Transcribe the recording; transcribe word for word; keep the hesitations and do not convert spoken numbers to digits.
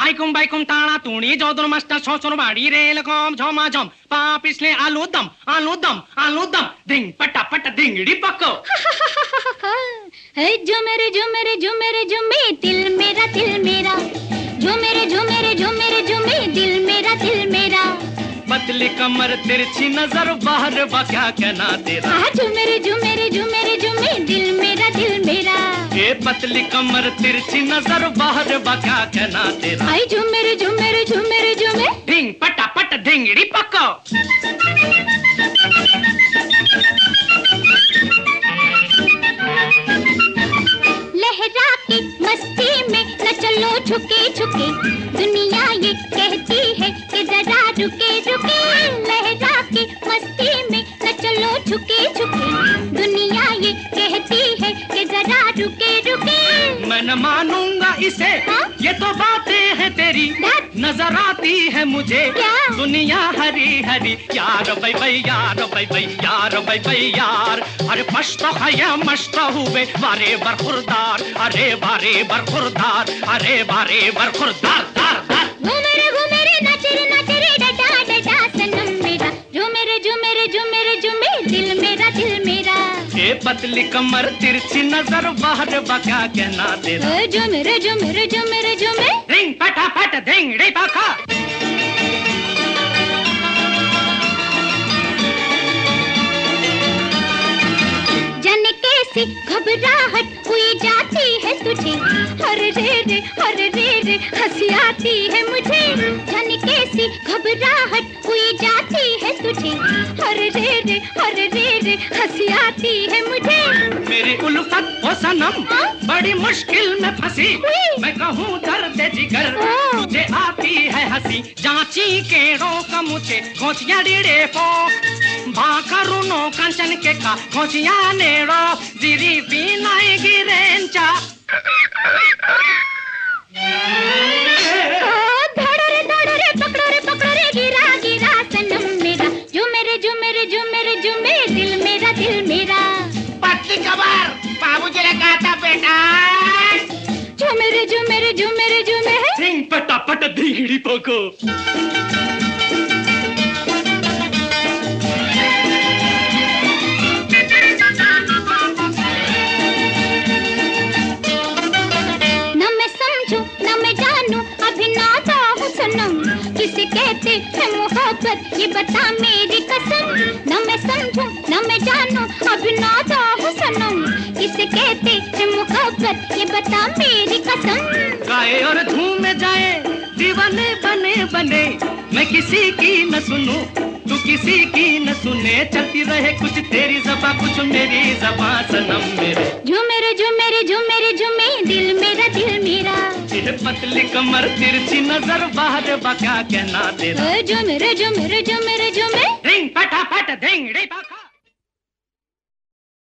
आइकुम बाइकुम ताड़ा तूणी जोधुर मस्टर छोचुर बाड़ी rail com झोमा zone पा पिछले आलू दम आलू दम आलू दम धिंग पटा पट धिंगड़ी पको। है जो मेरे जो मेरे जो मेरे जो मे दिल मेरा दिल मेरा जो मेरे जो मेरे जो मेरे जो मे दिल मेरा दिल मेरा। पतली कमर तिरछी नजर बाहर बा क्या कहना तेरा। हाँ जो मेरे जो मेरे जो मेरे जो मे दिल मेरा दिल मेरा। ये पतली कमर तिरछी नजर बाहर बा क्या कहना तेरा। आई जो मेरे जो मेरे जो मेरे जो मे धिंग पटा पट धिंगड़ी पको। लहरा के मस्ती में न चलो झुके झुके दुनिया ये कहती है कि जरा रुके रुके। लहरा के मस्ती में न चलो झुके झुके दुनिया ये कहती है कि जरा रुके रुके। मैं न मानूंगा इसे हाँ? ये तो बातें हैं तेरी नजर आती है मुझे क्या? दुनिया हरी हरी यार भाई भाई यार भाई भाई यार भाई भाई यार। अरे मस्त है मस्त हुए बारे बरखुरदार अरे बारे बरखुरदार अरे बारे बरखुरदार दार दार। वो मेरे वो मेरे नाचे रे नाचे रे डडा डडा सनम मेरा जो मेरे जो मेरे जो मेरे जो मेरे दिल मेरा दिल मेरा। ये पतली कमर तिरछी नजर बाहर बा क्या कहना तेरा। जो मेरे जो मेरे जो मेरे जो मेरे धिंग पटा पट धिंगड़ी पका। जाने कैसी घबराहट हुई जाती है तुझे हर रे रे हर रे रे हंसी आती है मुझे। जाने कैसी घबराहट हुई जाती है तुझे हर रे रे हर रे रे हंसी आती है मुझे। मेरी उल्फत ओ सनम बड़ी मुश्किल में फंसी मैं कहूँ दर्द जिगर तुझे आती है हंसी। जांची केड़ों का मुझे खोचिया डीड़े पो भाकरुनो कंचन के का खोचिया नेड़ो जिरी पीनाई गिरेंचा। धड़ो रे धड़ो रे पकड़ो रे पकड़ो रे गिरा गिरा सनम मेरा जो मेरे जो मेरे जो मेरे जो मेरे दिल मेरा दिल मेरा। पतली कमर बाबूजी ने कहा था बेटा जो मेरे जो मेरे जो मेरे जो मेरे धिंग पटा पट धिंगड़ी पको। किसे कहते हैं मोहब्बत ये बता मेरी कसम। न मैं समझूं न मैं जानूं अभी नाता हूँ सनम। किसे कहते हैं मोहब्बत ये बता मेरी कसम। गाए और झूमे जाए दीवाने बने बने मैं किसी की न सुनूं तू किसी की न सुने। चलती रहे कुछ तेरी ज़बां कुछ मेरी ज़बां सनम मेरे। जो मेरे जो मेरे जो मेरे जो मेरे दिल मेरा दिल मेरा। ये पतली कमर तिरछी नजर बाहर बा क्या कहना तेरा। जो मेरे जो मेरे जो मेरे जो मेरे धिंग पटा पट धिंगड़ी पका।